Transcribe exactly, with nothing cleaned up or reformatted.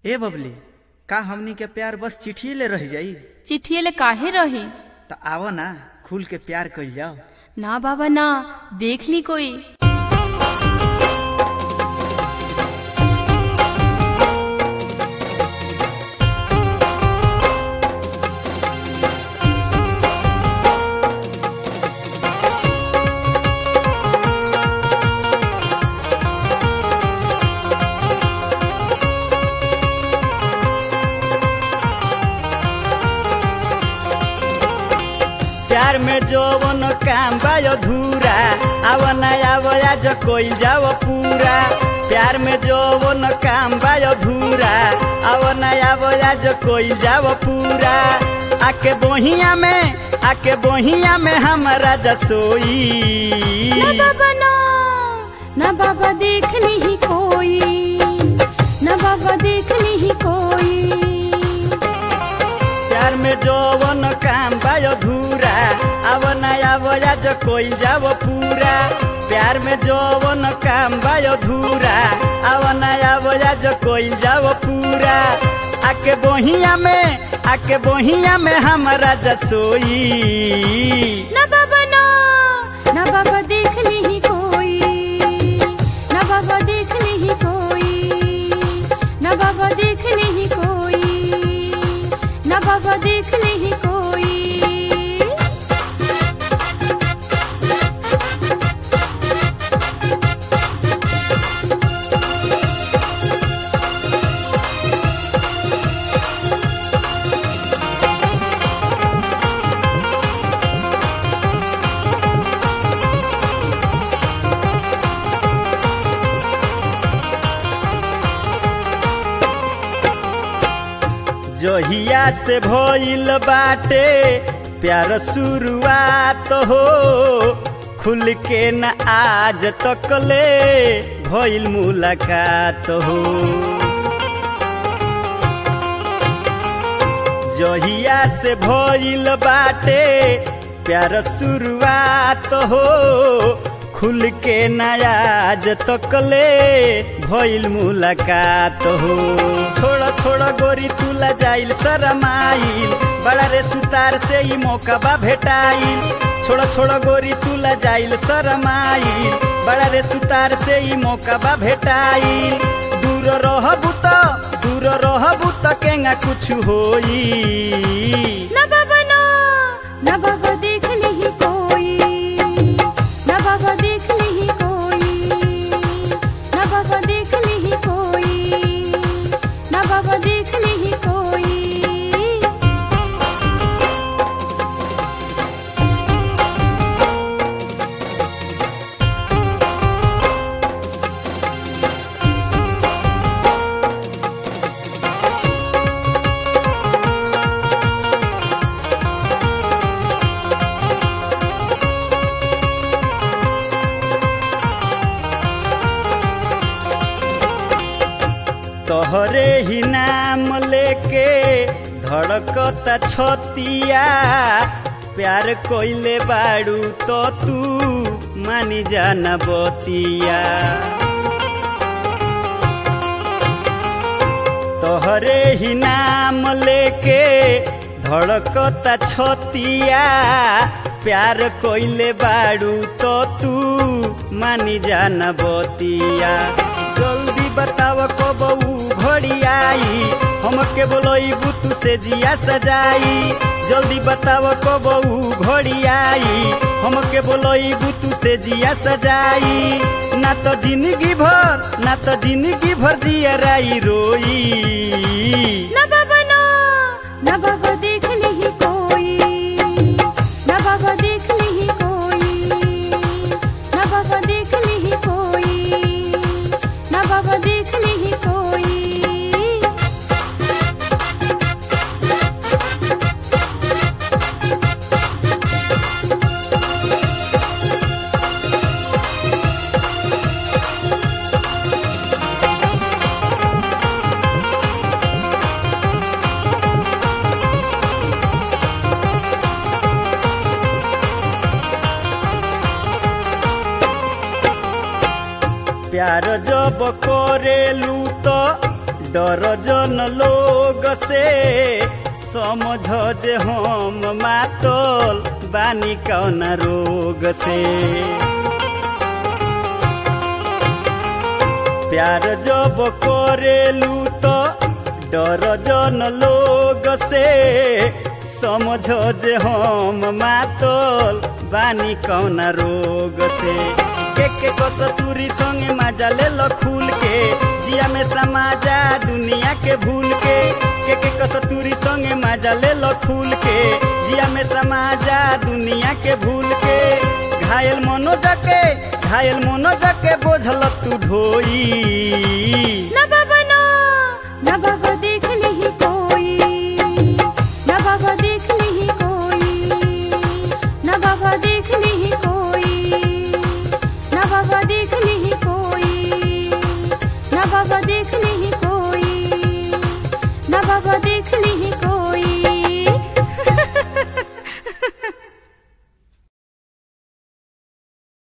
ए बबली, का हमनी के प्यार बस चिट्ठी ले रह जाई? चिट्ठिए ले काहे रही? तो आवो ना, खुल के प्यार कइल जाओ। ना बाबा ना, देख ली कोई। प्यार में जौवन काम बा अधूरा, आव नया आज कोई जाओ पूरा। प्यार में जौवन काम बा अधूरा, आव नया आज कोई जाओ पूरा। आके बोहिया में, आके बोहिया में हमारा जसोई। ना बाबा ना, ना बाबा देख ली ही कोई, ना बाबा देख ली ही कोई। प्यार में जौवन काम बा अधूरा, आव नया आज कोई जाओ पूरा। प्यार में जौवन काम बा अधूरा, आव नया आज कोई जाओ पूरा। आके बोहिया में, आके बोहिया में हमारा जसोई। ना बाबा ना, ना बाबा देख ली ही कोई, ना बाबा देख ली ही कोई, ना बाबा देख ली ही कोई, ना बाबा देख ली ही कोई। जहिया से भइल बाटे प्यार शुरुआत हो, खुल के न आज तक ले भइल मुलाकात हो। जहिया से भइल बाटे प्यार शुरुआत हो, खुल के न आज तक ले भइल मुलाकात हो। छोड़ छोड़ गोरी तुला जाइल शरमाइल, बड़ा रे सुतार से ही मौका बा भेटाइल। छोड़ छोड़ गोरी तुला जाइल शरमाइल, बड़ा रे सुतार से ही मौका बा भेटाइल। दूर रहबू तो, दूर रहबू तो केंगा कुछ होई। ना बाबा ना, ना बाबा देख ली ही कोई, ना बाबा देख ली ही कोई, ना बाबा देख ली ही कोई, ना बाबा देख ली ही कोई। तोहरे ही नाम लेके धड़कता छतिया। प्यार कोइले बाड़ू तो तू मानी जाना बतिया। तोहरे ही नाम लेके धड़कता छतिया। प्यार कोइले बाड़ू तो तू मानी जाना बतिया। जल्दी बताव कब घड़ी आई, हमके बोलोई बुतू से जिया सजाई। जल्दी बताव कब घड़ी आई, हमके बोलोई बुतू से जिया सजाई। ना तो जिंदगी भर, ना तो जिंदगी भर जिया राई रोई। ना बाबा ना, ना बाबा देख ली ही कोई, ना बाबा देख ली ही कोई, ना बाबा देख ली ही कोई, ना बाबा देख ली ही कोई। प्यार जब करेलू तो डर जन लोग से समझ जे हम मातल बानी कौन रोग से। प्यार जब करेलू तो डर जन लोग से समझ जे हम मातल बानी कौन रोग से। के के कसतूरी संगे मजा ले लो खूल के जिया में समाजा दुनिया के भूल के। के के कसतूरी संगे मजा ले लो खूल के जिया में समाजा दुनिया के भूल के। घायल मनोज के घायल मनोज के बोझल तू ढोई।